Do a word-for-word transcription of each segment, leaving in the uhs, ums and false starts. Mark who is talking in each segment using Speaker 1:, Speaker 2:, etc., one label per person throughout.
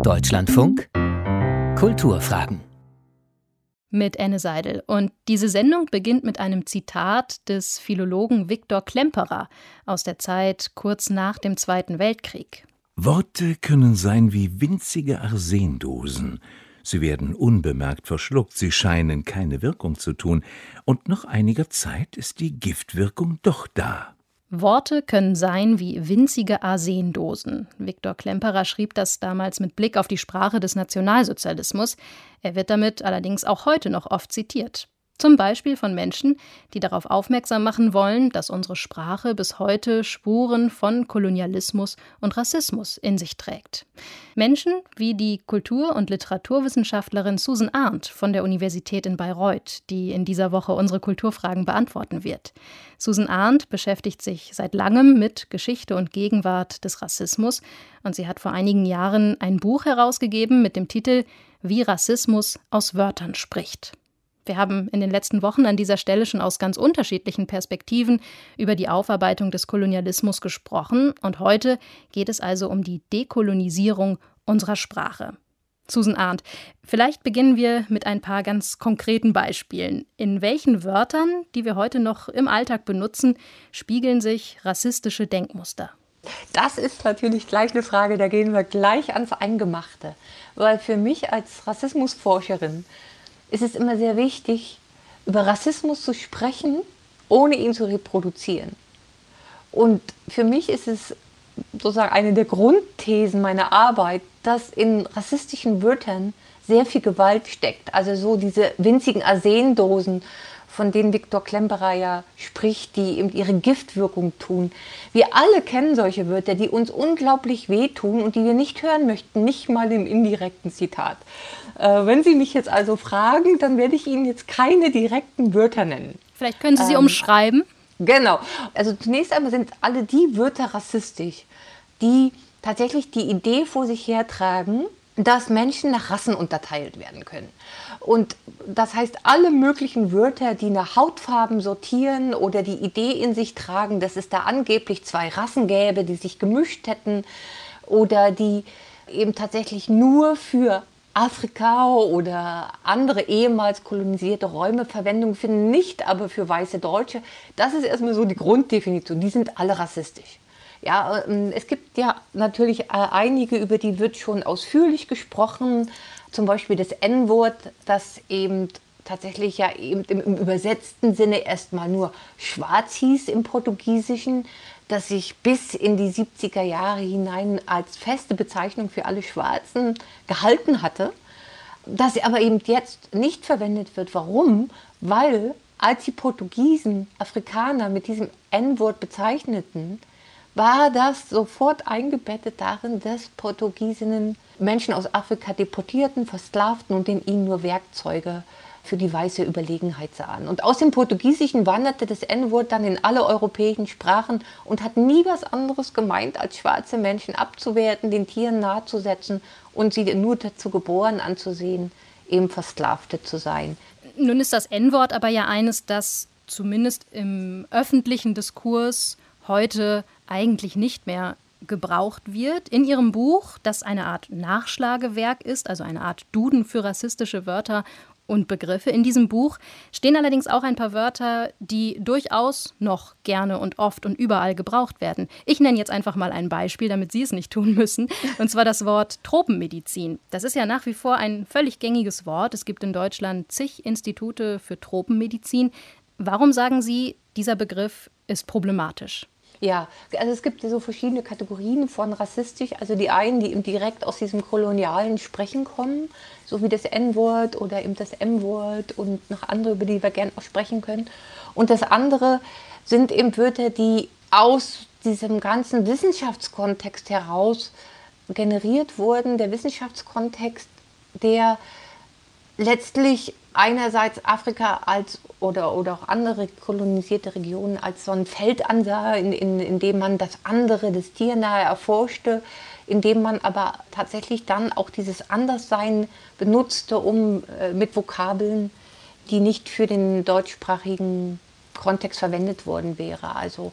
Speaker 1: Deutschlandfunk Kulturfragen
Speaker 2: mit Enne Seidel. Und diese Sendung beginnt mit einem Zitat des Philologen Viktor Klemperer aus der Zeit kurz nach dem Zweiten Weltkrieg.
Speaker 3: Worte können sein wie winzige Arsendosen. Sie werden unbemerkt verschluckt, sie scheinen keine Wirkung zu tun. Und nach einiger Zeit ist die Giftwirkung doch da.
Speaker 2: Worte können sein wie winzige Arsendosen. Viktor Klemperer schrieb das damals mit Blick auf die Sprache des Nationalsozialismus. Er wird damit allerdings auch heute noch oft zitiert. Zum Beispiel von Menschen, die darauf aufmerksam machen wollen, dass unsere Sprache bis heute Spuren von Kolonialismus und Rassismus in sich trägt. Menschen wie die Kultur- und Literaturwissenschaftlerin Susan Arndt von der Universität in Bayreuth, die in dieser Woche unsere Kulturfragen beantworten wird. Susan Arndt beschäftigt sich seit langem mit Geschichte und Gegenwart des Rassismus und sie hat vor einigen Jahren ein Buch herausgegeben mit dem Titel »Wie Rassismus aus Wörtern spricht«. Wir haben in den letzten Wochen an dieser Stelle schon aus ganz unterschiedlichen Perspektiven über die Aufarbeitung des Kolonialismus gesprochen und heute geht es also um die Dekolonisierung unserer Sprache. Susan Arndt, vielleicht beginnen wir mit ein paar ganz konkreten Beispielen. In welchen Wörtern, die wir heute noch im Alltag benutzen, spiegeln sich rassistische Denkmuster?
Speaker 4: Das ist natürlich gleich eine Frage, da gehen wir gleich ans Eingemachte. Weil für mich als Rassismusforscherin ist es immer sehr wichtig, über Rassismus zu sprechen, ohne ihn zu reproduzieren. Und für mich ist es sozusagen eine der Grundthesen meiner Arbeit, dass in rassistischen Wörtern sehr viel Gewalt steckt. Also so diese winzigen Arsendosen, von denen Viktor Klemperer ja spricht, die eben ihre Giftwirkung tun. Wir alle kennen solche Wörter, die uns unglaublich wehtun und die wir nicht hören möchten, nicht mal im indirekten Zitat. Äh, wenn Sie mich jetzt also fragen, dann werde ich Ihnen jetzt keine direkten Wörter nennen.
Speaker 2: Vielleicht können Sie sie
Speaker 4: ähm,
Speaker 2: umschreiben?
Speaker 4: Genau. Also zunächst einmal sind alle die Wörter rassistisch, die tatsächlich die Idee vor sich hertragen, dass Menschen nach Rassen unterteilt werden können. Und das heißt, alle möglichen Wörter, die nach Hautfarben sortieren oder die Idee in sich tragen, dass es da angeblich zwei Rassen gäbe, die sich gemischt hätten oder die eben tatsächlich nur für Afrika oder andere ehemals kolonisierte Räume Verwendung finden, nicht aber für weiße Deutsche. Das ist erstmal so die Grunddefinition. Die sind alle rassistisch. Ja, es gibt ja natürlich einige, über die wird schon ausführlich gesprochen. Zum Beispiel das En-Wort, das eben tatsächlich ja eben im übersetzten Sinne erstmal nur schwarz hieß im Portugiesischen, das sich bis in die siebziger Jahre hinein als feste Bezeichnung für alle Schwarzen gehalten hatte, das aber eben jetzt nicht verwendet wird. Warum? Weil als die Portugiesen Afrikaner mit diesem En-Wort bezeichneten, war das sofort eingebettet darin, dass Portugiesinnen Menschen aus Afrika deportierten, versklavten und in ihnen nur Werkzeuge für die weiße Überlegenheit sahen. Und aus dem Portugiesischen wanderte das En-Wort dann in alle europäischen Sprachen und hat nie was anderes gemeint, als schwarze Menschen abzuwerten, den Tieren nahezusetzen und sie nur dazu geboren anzusehen, eben Versklavte zu sein.
Speaker 2: Nun ist das En-Wort aber ja eines, das zumindest im öffentlichen Diskurs heute eigentlich nicht mehr gebraucht wird. In Ihrem Buch, das eine Art Nachschlagewerk ist, also eine Art Duden für rassistische Wörter und Begriffe. In diesem Buch stehen allerdings auch ein paar Wörter, die durchaus noch gerne und oft und überall gebraucht werden. Ich nenne jetzt einfach mal ein Beispiel, damit Sie es nicht tun müssen, und zwar das Wort Tropenmedizin. Das ist ja nach wie vor ein völlig gängiges Wort. Es gibt in Deutschland zig Institute für Tropenmedizin. Warum sagen Sie, dieser Begriff ist problematisch?
Speaker 4: Ja, also es gibt so verschiedene Kategorien von rassistisch. Also die einen, die eben direkt aus diesem kolonialen Sprechen kommen, so wie das En-Wort oder eben das M-Wort und noch andere, über die wir gerne auch sprechen können. Und das andere sind eben Wörter, die aus diesem ganzen Wissenschaftskontext heraus generiert wurden. Der Wissenschaftskontext, der letztlich einerseits Afrika als oder, oder auch andere kolonisierte Regionen als so ein Feld ansah, in, in, in dem man das andere, das Tiernahe erforschte, in dem man aber tatsächlich dann auch dieses Anderssein benutzte, um äh, mit Vokabeln, die nicht für den deutschsprachigen Kontext verwendet worden wäre. Also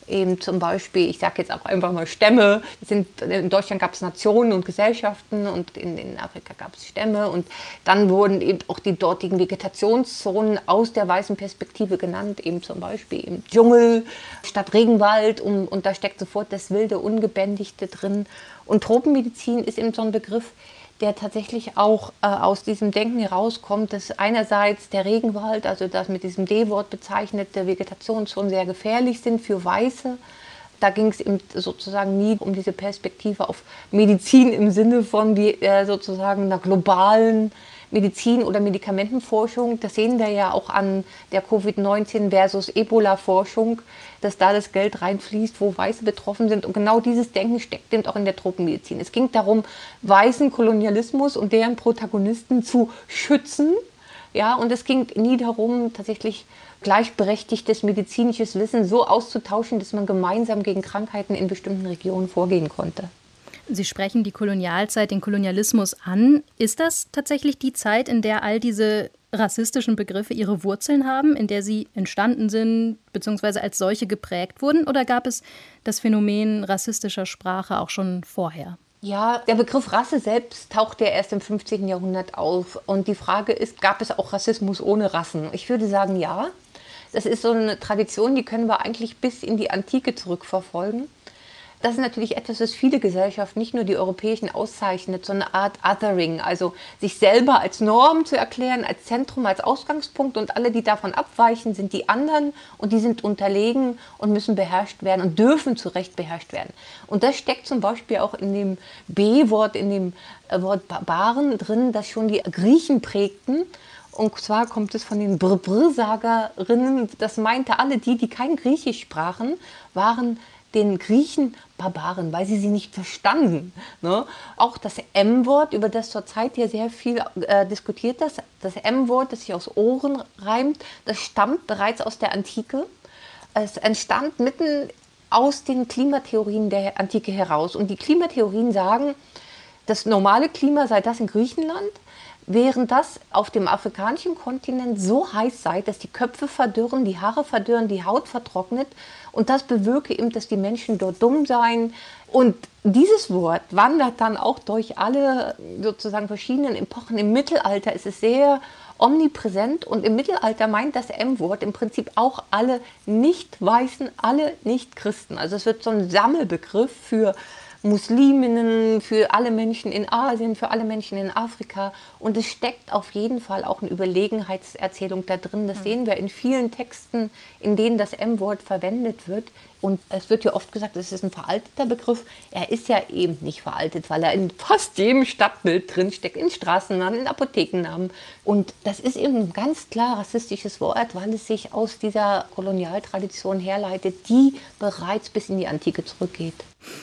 Speaker 4: eben zum Beispiel, ich sage jetzt auch einfach mal Stämme. Sind, in Deutschland gab es Nationen und Gesellschaften und in, in Afrika gab es Stämme. Und dann wurden eben auch die dortigen Vegetationszonen aus der weißen Perspektive genannt, eben zum Beispiel im Dschungel statt Regenwald. Und, und da steckt sofort das wilde, ungebändigte drin. Und Tropenmedizin ist eben so ein Begriff, der tatsächlich auch äh, aus diesem Denken herauskommt, dass einerseits der Regenwald, also das mit diesem D-Wort bezeichnete Vegetationszonen sehr gefährlich sind für Weiße. Da ging es eben sozusagen nie um diese Perspektive auf Medizin im Sinne von wie, äh, sozusagen einer globalen Medizin- oder Medikamentenforschung. Das sehen wir ja auch an der Covid neunzehn versus Ebola-Forschung, dass da das Geld reinfließt, wo Weiße betroffen sind. Und genau dieses Denken steckt eben auch in der Tropenmedizin. Es ging darum, weißen Kolonialismus und deren Protagonisten zu schützen. Ja, und es ging nie darum, tatsächlich gleichberechtigtes medizinisches Wissen so auszutauschen, dass man gemeinsam gegen Krankheiten in bestimmten Regionen vorgehen konnte.
Speaker 2: Sie sprechen die Kolonialzeit, den Kolonialismus an. Ist das tatsächlich die Zeit, in der all diese rassistischen Begriffe ihre Wurzeln haben, in der sie entstanden sind bzw. als solche geprägt wurden? Oder gab es das Phänomen rassistischer Sprache auch schon vorher?
Speaker 4: Ja, der Begriff Rasse selbst taucht ja erst im fünfzehnten Jahrhundert auf. Und die Frage ist, gab es auch Rassismus ohne Rassen? Ich würde sagen, ja. Das ist so eine Tradition, die können wir eigentlich bis in die Antike zurückverfolgen. Das ist natürlich etwas, was viele Gesellschaften, nicht nur die europäischen, auszeichnet, so eine Art Othering, also sich selber als Norm zu erklären, als Zentrum, als Ausgangspunkt, und alle, die davon abweichen, sind die anderen und die sind unterlegen und müssen beherrscht werden und dürfen zu Recht beherrscht werden. Und das steckt zum Beispiel auch in dem B-Wort, in dem Wort Barbaren drin, das schon die Griechen prägten. Und zwar kommt es von den Brr-Brr-Sagerinnen, das meinte alle die, die kein Griechisch sprachen, waren den Griechen Barbaren, weil sie sie nicht verstanden. Ne? Auch das M-Wort, über das zurzeit ja sehr viel äh, diskutiert ist, das M-Wort, das sich aus Ohren reimt, das stammt bereits aus der Antike. Es entstand mitten aus den Klimatheorien der Antike heraus. Und die Klimatheorien sagen, das normale Klima sei das in Griechenland, während das auf dem afrikanischen Kontinent so heiß sei, dass die Köpfe verdürren, die Haare verdürren, die Haut vertrocknet. Und das bewirke eben, dass die Menschen dort dumm seien. Und dieses Wort wandert dann auch durch alle sozusagen verschiedenen Epochen. Im Mittelalter ist es sehr omnipräsent. Und im Mittelalter meint das M-Wort im Prinzip auch alle Nicht-Weißen, alle Nicht-Christen. Also es wird so ein Sammelbegriff für Musliminnen, für alle Menschen in Asien, für alle Menschen in Afrika. Und es steckt auf jeden Fall auch eine Überlegenheitserzählung da drin. Das sehen wir in vielen Texten, in denen das M-Wort verwendet wird. Und es wird ja oft gesagt, es ist ein veralteter Begriff. Er ist ja eben nicht veraltet, weil er in fast jedem Stadtbild drinsteckt, in Straßennamen, in Apothekennamen. Und das ist eben ein ganz klar rassistisches Wort, weil es sich aus dieser Kolonialtradition herleitet, die bereits bis in die Antike zurückgeht.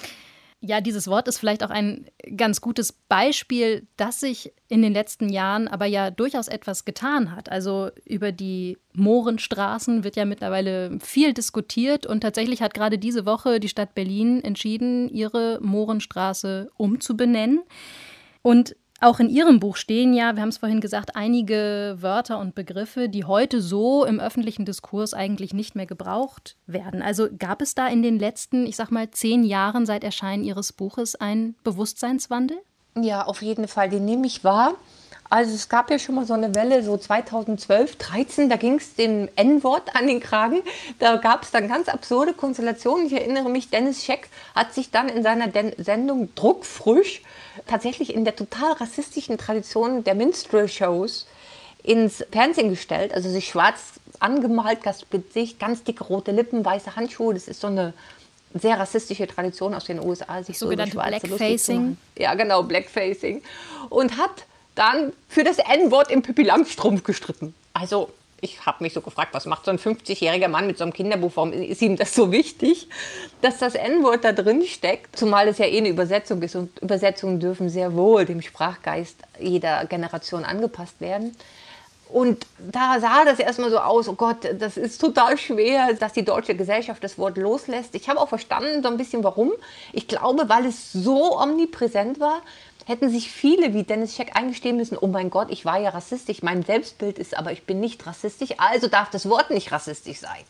Speaker 2: Ja, dieses Wort ist vielleicht auch ein ganz gutes Beispiel, dass sich in den letzten Jahren aber ja durchaus etwas getan hat. Also über die Mohrenstraßen wird ja mittlerweile viel diskutiert und tatsächlich hat gerade diese Woche die Stadt Berlin entschieden, ihre Mohrenstraße umzubenennen. Und auch in Ihrem Buch stehen ja, wir haben es vorhin gesagt, einige Wörter und Begriffe, die heute so im öffentlichen Diskurs eigentlich nicht mehr gebraucht werden. Also gab es da in den letzten, ich sag mal, zehn Jahren seit Erscheinen Ihres Buches einen Bewusstseinswandel?
Speaker 4: Ja, auf jeden Fall, den nehme ich wahr. Also es gab ja schon mal so eine Welle, so zweitausendzwölf, dreizehn, da ging es dem N-Wort an den Kragen. Da gab es dann ganz absurde Konstellationen. Ich erinnere mich, Dennis Scheck hat sich dann in seiner Den- Sendung Druckfrisch tatsächlich in der total rassistischen Tradition der Minstrel-Shows ins Fernsehen gestellt. Also sich schwarz angemalt, das Gesicht, ganz dicke rote Lippen, weiße Handschuhe. Das ist so eine sehr rassistische Tradition aus den U S A. Sich
Speaker 2: sogenannte
Speaker 4: so
Speaker 2: Blackfacing.
Speaker 4: Ja, genau, Blackfacing. Und hat dann für das N-Wort im Pippi Langstrumpf gestritten. Also ich habe mich so gefragt, was macht so ein fünfzigjähriger Mann mit so einem Kinderbuch? Warum ist ihm das so wichtig, dass das N-Wort da drin steckt? Zumal es ja eh eine Übersetzung ist. Und Übersetzungen dürfen sehr wohl dem Sprachgeist jeder Generation angepasst werden. Und da sah das erstmal so aus, oh Gott, das ist total schwer, dass die deutsche Gesellschaft das Wort loslässt. Ich habe auch verstanden so ein bisschen, warum. Ich glaube, weil es so omnipräsent war, hätten sich viele wie Dennis Scheck eingestehen müssen, oh mein Gott, ich war ja rassistisch, mein Selbstbild ist aber, ich bin nicht rassistisch, also darf das Wort nicht rassistisch sein.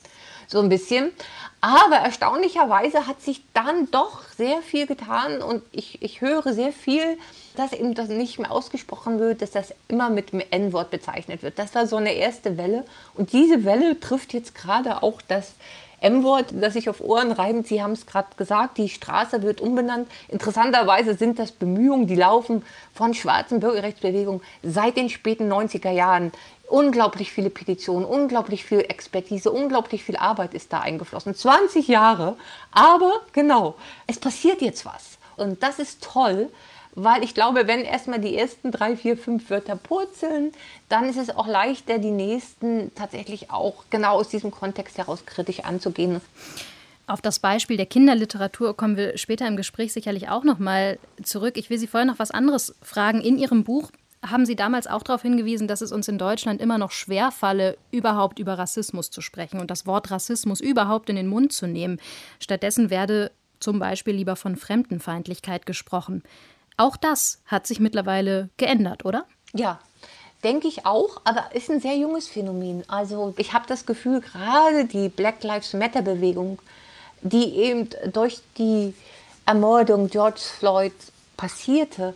Speaker 4: so ein bisschen. Aber erstaunlicherweise hat sich dann doch sehr viel getan und ich, ich höre sehr viel, dass eben das nicht mehr ausgesprochen wird, dass das immer mit dem En-Wort bezeichnet wird. Das war so eine erste Welle und diese Welle trifft jetzt gerade auch das M-Wort, das sich auf Ohren reibt. Sie haben es gerade gesagt, die Straße wird umbenannt. Interessanterweise sind das Bemühungen, die laufen von schwarzen Bürgerrechtsbewegungen seit den späten neunziger Jahren. Unglaublich viele Petitionen, unglaublich viel Expertise, unglaublich viel Arbeit ist da eingeflossen. zwanzig Jahre, aber genau, es passiert jetzt was. Und das ist toll, weil ich glaube, wenn erstmal die ersten drei, vier, fünf Wörter purzeln, dann ist es auch leichter, die nächsten tatsächlich auch genau aus diesem Kontext heraus kritisch anzugehen.
Speaker 2: Auf das Beispiel der Kinderliteratur kommen wir später im Gespräch sicherlich auch noch mal zurück. Ich will Sie vorher noch was anderes fragen. In Ihrem Buch haben Sie damals auch darauf hingewiesen, dass es uns in Deutschland immer noch schwerfalle, überhaupt über Rassismus zu sprechen und das Wort Rassismus überhaupt in den Mund zu nehmen. Stattdessen werde zum Beispiel lieber von Fremdenfeindlichkeit gesprochen. Auch das hat sich mittlerweile geändert, oder?
Speaker 4: Ja, denke ich auch, aber ist ein sehr junges Phänomen. Also ich habe das Gefühl, gerade die Black Lives Matter Bewegung, die eben durch die Ermordung George Floyd passierte,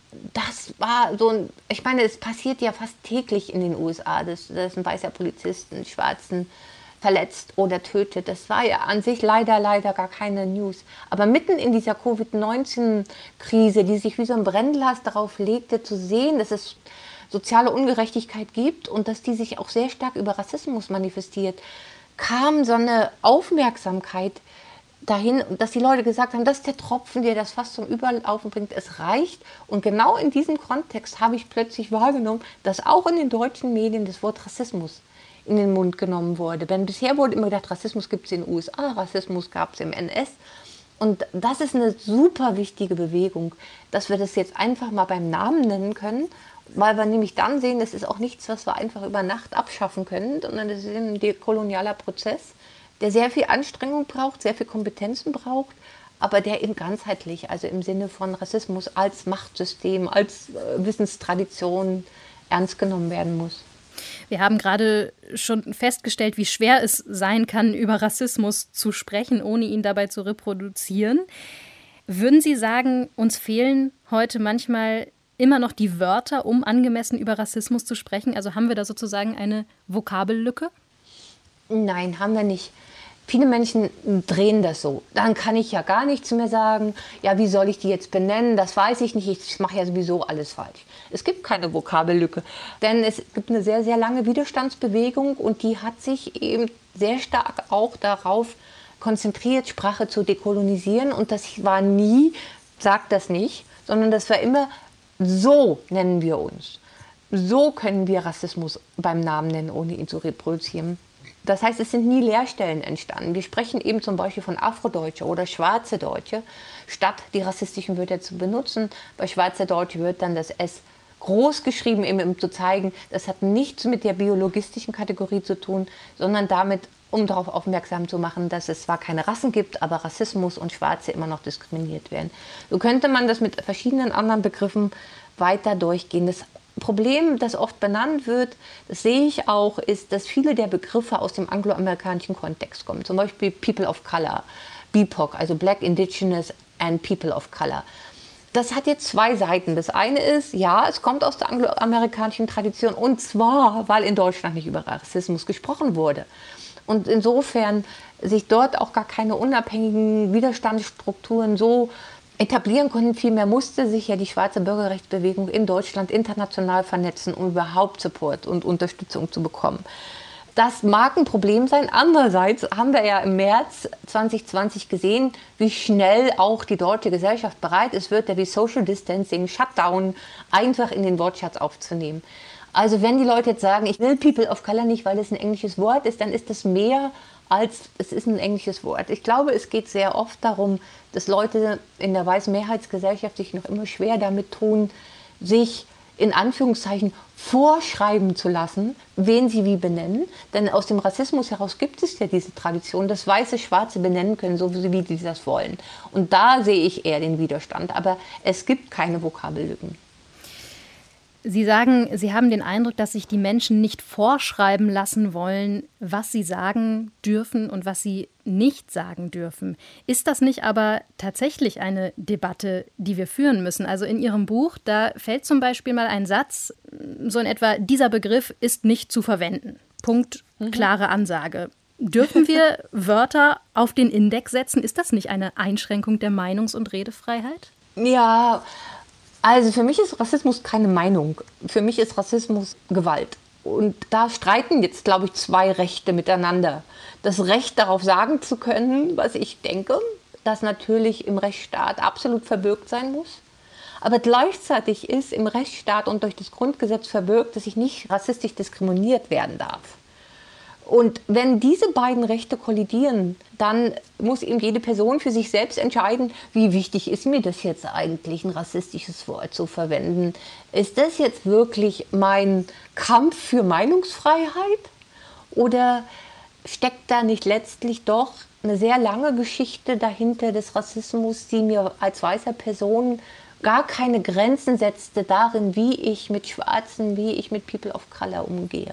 Speaker 4: das war so ein, ich meine, es passiert ja fast täglich in den U S A, dass, dass ein weißer Polizist einen Schwarzen verletzt oder tötet. Das war ja an sich leider, leider gar keine News. Aber mitten in dieser Covid neunzehn Krise, die sich wie so ein Brennglas darauf legte, zu sehen, dass es soziale Ungerechtigkeit gibt und dass die sich auch sehr stark über Rassismus manifestiert, kam so eine Aufmerksamkeit dahin, dass die Leute gesagt haben, das ist der Tropfen, der das Fass zum Überlaufen bringt, es reicht. Und genau in diesem Kontext habe ich plötzlich wahrgenommen, dass auch in den deutschen Medien das Wort Rassismus in den Mund genommen wurde. Denn bisher wurde immer gedacht, Rassismus gibt es in den U S A, Rassismus gab es im N S. Und das ist eine super wichtige Bewegung, dass wir das jetzt einfach mal beim Namen nennen können, weil wir nämlich dann sehen, das ist auch nichts, was wir einfach über Nacht abschaffen können, sondern das ist ein dekolonialer Prozess, der sehr viel Anstrengung braucht, sehr viel Kompetenzen braucht, aber der eben ganzheitlich, also im Sinne von Rassismus als Machtsystem, als äh, Wissenstradition ernst genommen werden muss.
Speaker 2: Wir haben gerade schon festgestellt, wie schwer es sein kann, über Rassismus zu sprechen, ohne ihn dabei zu reproduzieren. Würden Sie sagen, uns fehlen heute manchmal immer noch die Wörter, um angemessen über Rassismus zu sprechen? Also haben wir da sozusagen eine Vokabellücke?
Speaker 4: Nein, haben wir nicht. Viele Menschen drehen das so. Dann kann ich ja gar nichts mehr sagen. Ja, wie soll ich die jetzt benennen? Das weiß ich nicht. Ich mache ja sowieso alles falsch. Es gibt keine Vokabellücke. Denn es gibt eine sehr, sehr lange Widerstandsbewegung und die hat sich eben sehr stark auch darauf konzentriert, Sprache zu dekolonisieren. Und das war nie, sagt das nicht, sondern das war immer, so nennen wir uns. So können wir Rassismus beim Namen nennen, ohne ihn zu reproduzieren. Das heißt, es sind nie Leerstellen entstanden. Wir sprechen eben zum Beispiel von Afrodeutsche oder Schwarze Deutsche, statt die rassistischen Wörter zu benutzen. Bei Schwarze Deutsche wird dann das S groß geschrieben, eben um zu zeigen, das hat nichts mit der biologistischen Kategorie zu tun, sondern damit, um darauf aufmerksam zu machen, dass es zwar keine Rassen gibt, aber Rassismus und Schwarze immer noch diskriminiert werden. So könnte man das mit verschiedenen anderen Begriffen weiter durchgehen. Das Problem, das oft benannt wird, das sehe ich auch, ist, dass viele der Begriffe aus dem angloamerikanischen Kontext kommen. Zum Beispiel People of Color, B I P O C, also Black, Indigenous and People of Color. Das hat jetzt zwei Seiten. Das eine ist, ja, es kommt aus der angloamerikanischen Tradition und zwar, weil in Deutschland nicht über Rassismus gesprochen wurde. Und insofern sich dort auch gar keine unabhängigen Widerstandsstrukturen so etablieren konnten. Vielmehr musste sich ja die schwarze Bürgerrechtsbewegung in Deutschland international vernetzen, um überhaupt Support und Unterstützung zu bekommen. Das mag ein Problem sein. Andererseits haben wir ja im März zwanzig zwanzig gesehen, wie schnell auch die deutsche Gesellschaft bereit ist, wird ja wie Social Distancing, Shutdown einfach in den Wortschatz aufzunehmen. Also wenn die Leute jetzt sagen, ich will People of Color nicht, weil das ein englisches Wort ist, dann ist das mehr als es ist ein englisches Wort. Ich glaube, es geht sehr oft darum, dass Leute in der weißen Mehrheitsgesellschaft sich noch immer schwer damit tun, sich in Anführungszeichen vorschreiben zu lassen, wen sie wie benennen. Denn aus dem Rassismus heraus gibt es ja diese Tradition, dass Weiße Schwarze benennen können, so wie sie das wollen. Und da sehe ich eher den Widerstand. Aber es gibt keine Vokabellücken.
Speaker 2: Sie sagen, Sie haben den Eindruck, dass sich die Menschen nicht vorschreiben lassen wollen, was sie sagen dürfen und was sie nicht sagen dürfen. Ist das nicht aber tatsächlich eine Debatte, die wir führen müssen? Also in Ihrem Buch, da fällt zum Beispiel mal ein Satz, so in etwa, dieser Begriff ist nicht zu verwenden. Punkt, klare Ansage. Dürfen wir Wörter auf den Index setzen? Ist das nicht eine Einschränkung der Meinungs- und Redefreiheit?
Speaker 4: Ja, also für mich ist Rassismus keine Meinung. Für mich ist Rassismus Gewalt. Und da streiten jetzt, glaube ich, zwei Rechte miteinander. Das Recht darauf sagen zu können, was ich denke, das natürlich im Rechtsstaat absolut verbürgt sein muss. Aber gleichzeitig ist im Rechtsstaat und durch das Grundgesetz verbürgt, dass ich nicht rassistisch diskriminiert werden darf. Und wenn diese beiden Rechte kollidieren, dann muss eben jede Person für sich selbst entscheiden, wie wichtig ist mir das jetzt eigentlich, ein rassistisches Wort zu verwenden. Ist das jetzt wirklich mein Kampf für Meinungsfreiheit? Oder steckt da nicht letztlich doch eine sehr lange Geschichte dahinter des Rassismus, die mir als weißer Person gar keine Grenzen setzte darin, wie ich mit Schwarzen, wie ich mit People of Color umgehe?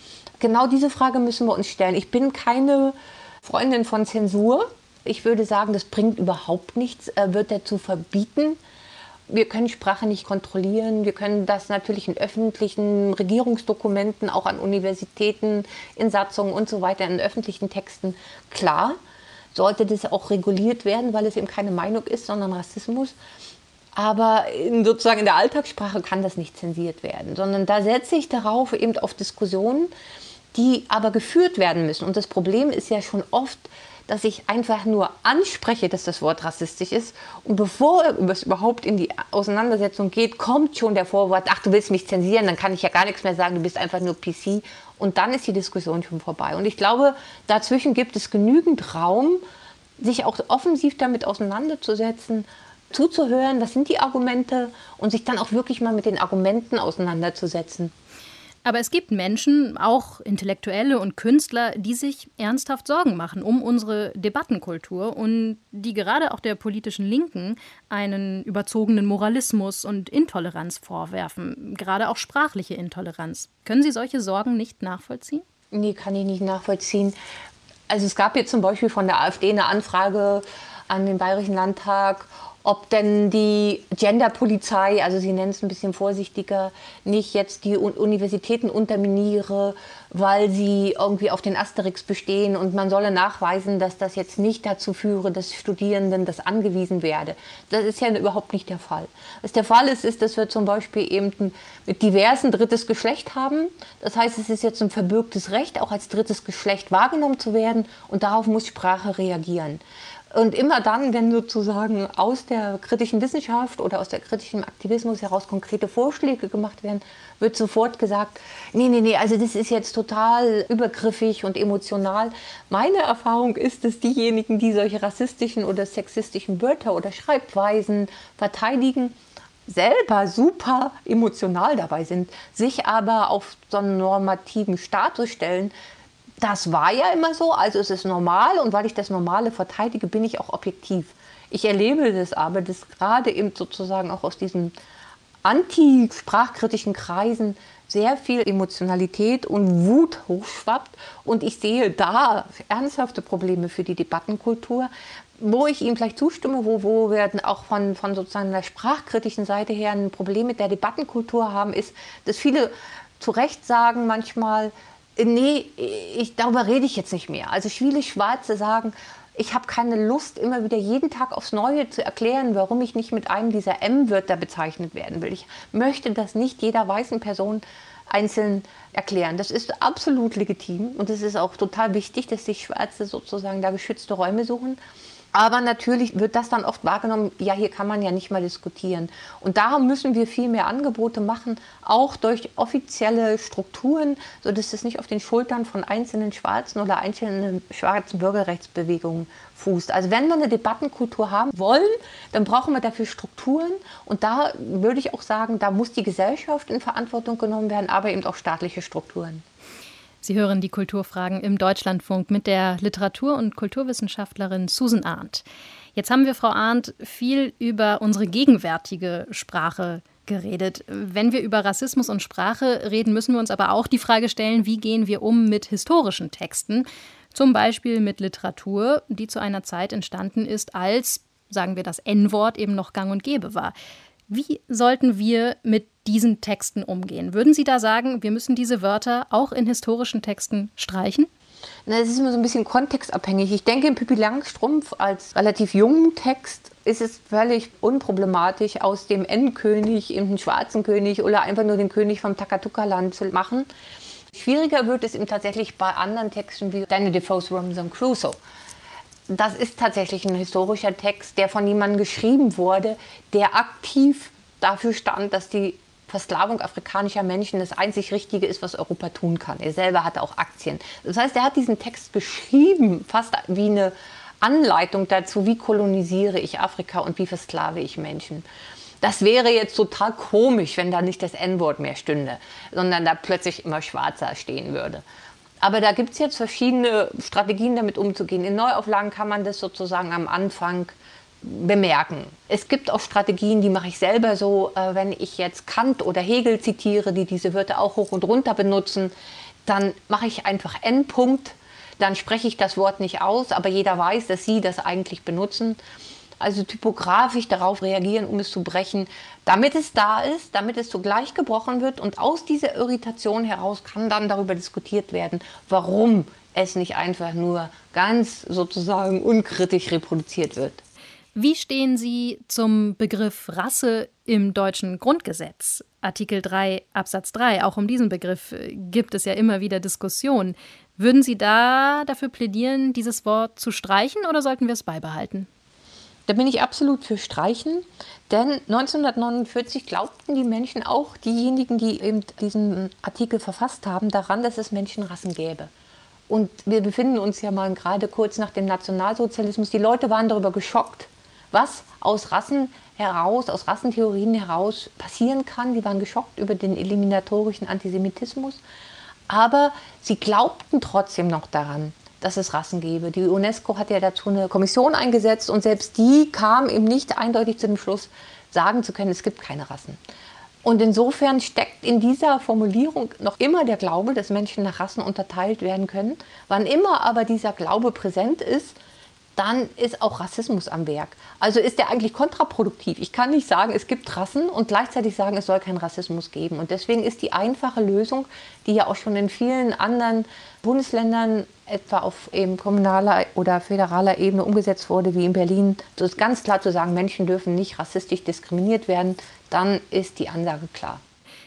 Speaker 4: Genau diese Frage müssen wir uns stellen. Ich bin keine Freundin von Zensur. Ich würde sagen, das bringt überhaupt nichts, Wörter zu verbieten. Wir können Sprache nicht kontrollieren. Wir können das natürlich in öffentlichen Regierungsdokumenten, auch an Universitäten, in Satzungen und so weiter, in öffentlichen Texten. Klar, sollte das auch reguliert werden, weil es eben keine Meinung ist, sondern Rassismus. Aber in, sozusagen in der Alltagssprache kann das nicht zensiert werden, sondern da setze ich darauf eben auf Diskussionen, die aber geführt werden müssen. Und das Problem ist ja schon oft, dass ich einfach nur anspreche, dass das Wort rassistisch ist. Und bevor es überhaupt in die Auseinandersetzung geht, kommt schon der Vorwurf, ach, du willst mich zensieren, dann kann ich ja gar nichts mehr sagen, du bist einfach nur P C. Und dann ist die Diskussion schon vorbei. Und ich glaube, dazwischen gibt es genügend Raum, sich auch offensiv damit auseinanderzusetzen, zuzuhören, was sind die Argumente und sich dann auch wirklich mal mit den Argumenten auseinanderzusetzen.
Speaker 2: Aber es gibt Menschen, auch Intellektuelle und Künstler, die sich ernsthaft Sorgen machen um unsere Debattenkultur und die gerade auch der politischen Linken einen überzogenen Moralismus und Intoleranz vorwerfen, gerade auch sprachliche Intoleranz. Können Sie solche Sorgen nicht nachvollziehen?
Speaker 4: Nee, kann ich nicht nachvollziehen. Also es gab jetzt zum Beispiel von der AfD eine Anfrage an den Bayerischen Landtag, ob denn die Genderpolizei, also sie nennen es ein bisschen vorsichtiger, nicht jetzt die Universitäten unterminiere, weil sie irgendwie auf den Asterix bestehen und man solle nachweisen, dass das jetzt nicht dazu führe, dass Studierenden das angewiesen werde. Das ist ja überhaupt nicht der Fall. Was der Fall ist, ist, dass wir zum Beispiel eben mit diversen drittes Geschlecht haben. Das heißt, es ist jetzt ein verbürgtes Recht, auch als drittes Geschlecht wahrgenommen zu werden und darauf muss Sprache reagieren. Und immer dann, wenn sozusagen aus der kritischen Wissenschaft oder aus der kritischen Aktivismus heraus konkrete Vorschläge gemacht werden, wird sofort gesagt, nee, nee, nee, also das ist jetzt total übergriffig und emotional. Meine Erfahrung ist, dass diejenigen, die solche rassistischen oder sexistischen Wörter oder Schreibweisen verteidigen, selber super emotional dabei sind, sich aber auf so einen normativen Status stellen. Das war ja immer so, also es ist normal und weil ich das Normale verteidige, bin ich auch objektiv. Ich erlebe das aber, dass gerade eben sozusagen auch aus diesen anti-sprachkritischen Kreisen sehr viel Emotionalität und Wut hochschwappt und ich sehe da ernsthafte Probleme für die Debattenkultur, wo ich ihm vielleicht zustimme, wo, wo wir auch von, von sozusagen der sprachkritischen Seite her ein Problem mit der Debattenkultur haben, ist, dass viele zu Recht sagen manchmal, nee, ich, darüber rede ich jetzt nicht mehr. Also viele Schwarze sagen, ich habe keine Lust, immer wieder jeden Tag aufs Neue zu erklären, warum ich nicht mit einem dieser M-Wörter bezeichnet werden will. Ich möchte das nicht jeder weißen Person einzeln erklären. Das ist absolut legitim und es ist auch total wichtig, dass sich Schwarze sozusagen da geschützte Räume suchen. Aber natürlich wird das dann oft wahrgenommen, ja, hier kann man ja nicht mal diskutieren. Und darum müssen wir viel mehr Angebote machen, auch durch offizielle Strukturen, sodass es nicht auf den Schultern von einzelnen Schwarzen oder einzelnen schwarzen Bürgerrechtsbewegungen fußt. Also wenn wir eine Debattenkultur haben wollen, dann brauchen wir dafür Strukturen. Und da würde ich auch sagen, da muss die Gesellschaft in Verantwortung genommen werden, aber eben auch staatliche Strukturen.
Speaker 2: Sie hören die Kulturfragen im Deutschlandfunk mit der Literatur- und Kulturwissenschaftlerin Susan Arndt. Jetzt haben wir, Frau Arndt, viel über unsere gegenwärtige Sprache geredet. Wenn wir über Rassismus und Sprache reden, müssen wir uns aber auch die Frage stellen, wie gehen wir um mit historischen Texten? Zum Beispiel mit Literatur, die zu einer Zeit entstanden ist, als, sagen wir, das En-Wort eben noch gang und gäbe war. Wie sollten wir mit diesen Texten umgehen? Würden Sie da sagen, wir müssen diese Wörter auch in historischen Texten streichen?
Speaker 4: Na, das ist immer so ein bisschen kontextabhängig. Ich denke, in Pippi Langstrumpf als relativ jungen Text ist es völlig unproblematisch, aus dem Endkönig eben den schwarzen König oder einfach nur den König vom Takatuka-Land zu machen. Schwieriger wird es eben tatsächlich bei anderen Texten wie Daniel Defoe's Robinson Crusoe. Das ist tatsächlich ein historischer Text, der von jemandem geschrieben wurde, der aktiv dafür stand, dass die Versklavung afrikanischer Menschen das einzig Richtige ist, was Europa tun kann. Er selber hatte auch Aktien. Das heißt, er hat diesen Text geschrieben, fast wie eine Anleitung dazu, wie kolonisiere ich Afrika und wie versklave ich Menschen. Das wäre jetzt total komisch, wenn da nicht das En-Wort mehr stünde, sondern da plötzlich immer Schwarzer stehen würde. Aber da gibt es jetzt verschiedene Strategien, damit umzugehen. In Neuauflagen kann man das sozusagen am Anfang bemerken. Es gibt auch Strategien, die mache ich selber so, äh, wenn ich jetzt Kant oder Hegel zitiere, die diese Wörter auch hoch und runter benutzen, dann mache ich einfach N-Punkt, dann spreche ich das Wort nicht aus, aber jeder weiß, dass sie das eigentlich benutzen. Also typografisch darauf reagieren, um es zu brechen, damit es da ist, damit es zugleich gebrochen wird und aus dieser Irritation heraus kann dann darüber diskutiert werden, warum es nicht einfach nur ganz sozusagen unkritisch reproduziert wird.
Speaker 2: Wie stehen Sie zum Begriff Rasse im deutschen Grundgesetz? Artikel drei Absatz drei, auch um diesen Begriff gibt es ja immer wieder Diskussionen. Würden Sie da dafür plädieren, dieses Wort zu streichen oder sollten wir es beibehalten?
Speaker 4: Da bin ich absolut für Streichen, denn neunzehnhundertneunundvierzig glaubten die Menschen, auch diejenigen, die eben diesen Artikel verfasst haben, daran, dass es Menschenrassen gäbe. Und wir befinden uns ja mal gerade kurz nach dem Nationalsozialismus. Die Leute waren darüber geschockt, was aus Rassen heraus, aus Rassentheorien heraus passieren kann. Die waren geschockt über den eliminatorischen Antisemitismus. Aber sie glaubten trotzdem noch daran, dass es Rassen gäbe. Die UNESCO hat ja dazu eine Kommission eingesetzt und selbst die kam eben nicht eindeutig zu dem Schluss, sagen zu können, es gibt keine Rassen. Und insofern steckt in dieser Formulierung noch immer der Glaube, dass Menschen nach Rassen unterteilt werden können. Wann immer aber dieser Glaube präsent ist, dann ist auch Rassismus am Werk. Also ist der eigentlich kontraproduktiv. Ich kann nicht sagen, es gibt Rassen und gleichzeitig sagen, es soll keinen Rassismus geben. Und deswegen ist die einfache Lösung, die ja auch schon in vielen anderen Bundesländern, etwa auf eben kommunaler oder föderaler Ebene umgesetzt wurde, wie in Berlin, so ist ganz klar zu sagen, Menschen dürfen nicht rassistisch diskriminiert werden. Dann ist die Ansage klar.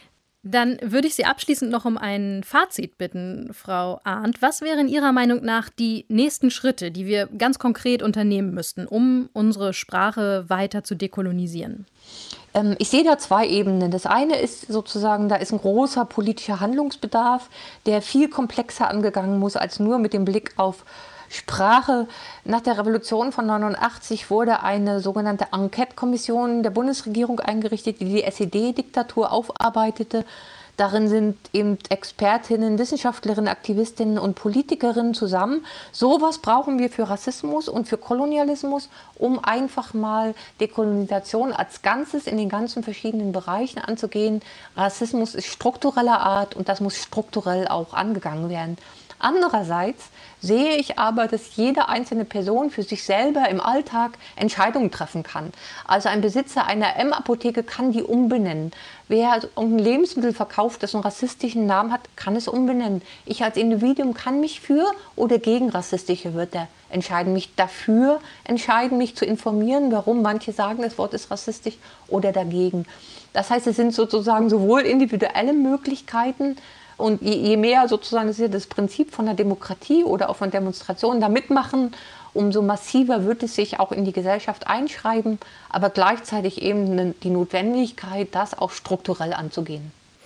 Speaker 2: Dann würde ich Sie abschließend noch um ein Fazit bitten, Frau Arndt. Was wären Ihrer Meinung nach die nächsten Schritte, die wir ganz konkret unternehmen müssten, um unsere Sprache weiter zu dekolonisieren?
Speaker 4: Ähm, ich sehe da zwei Ebenen. Das eine ist sozusagen, da ist ein großer politischer Handlungsbedarf, der viel komplexer angegangen muss als nur mit dem Blick auf Sprache. Nach der Revolution von neunundachtzig wurde eine sogenannte Enquete-Kommission der Bundesregierung eingerichtet, die die S E D-Diktatur aufarbeitete. Darin sind eben Expertinnen, Wissenschaftlerinnen, Aktivistinnen und Politikerinnen zusammen. Sowas brauchen wir für Rassismus und für Kolonialismus, um einfach mal Dekolonisation als Ganzes in den ganzen verschiedenen Bereichen anzugehen. Rassismus ist struktureller Art und das muss strukturell auch angegangen werden. Andererseits sehe ich aber, dass jede einzelne Person für sich selber im Alltag Entscheidungen treffen kann. Also ein Besitzer einer M-Apotheke kann die umbenennen. Wer ein Lebensmittel verkauft, das einen rassistischen Namen hat, kann es umbenennen. Ich als Individuum kann mich für oder gegen rassistische Wörter entscheiden, mich dafür entscheiden, mich zu informieren, warum manche sagen, das Wort ist rassistisch oder dagegen. Das heißt, es sind sozusagen sowohl individuelle Möglichkeiten, und je, je mehr sozusagen, das ist ja das Prinzip von der Demokratie oder auch von Demonstrationen, da mitmachen, umso massiver wird es sich auch in die Gesellschaft einschreiben, aber gleichzeitig eben die Notwendigkeit, das auch strukturell anzugehen.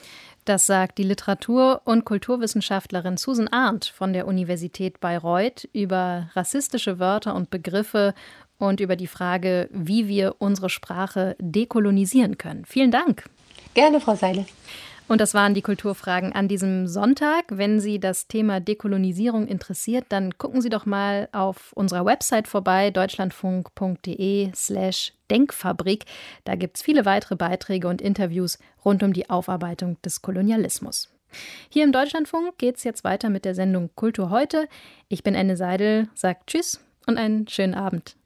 Speaker 2: Das sagt die Literatur- und Kulturwissenschaftlerin Susan Arndt von der Universität Bayreuth über rassistische Wörter und Begriffe und über die Frage, wie wir unsere Sprache dekolonisieren können. Vielen Dank.
Speaker 4: Gerne, Frau Seile.
Speaker 2: Und das waren die Kulturfragen an diesem Sonntag. Wenn Sie das Thema Dekolonisierung interessiert, dann gucken Sie doch mal auf unserer Website vorbei, deutschlandfunk.de slash Denkfabrik. Da gibt es viele weitere Beiträge und Interviews rund um die Aufarbeitung des Kolonialismus. Hier im Deutschlandfunk geht es jetzt weiter mit der Sendung Kultur heute. Ich bin Enne Seidel, sagt Tschüss und einen schönen Abend.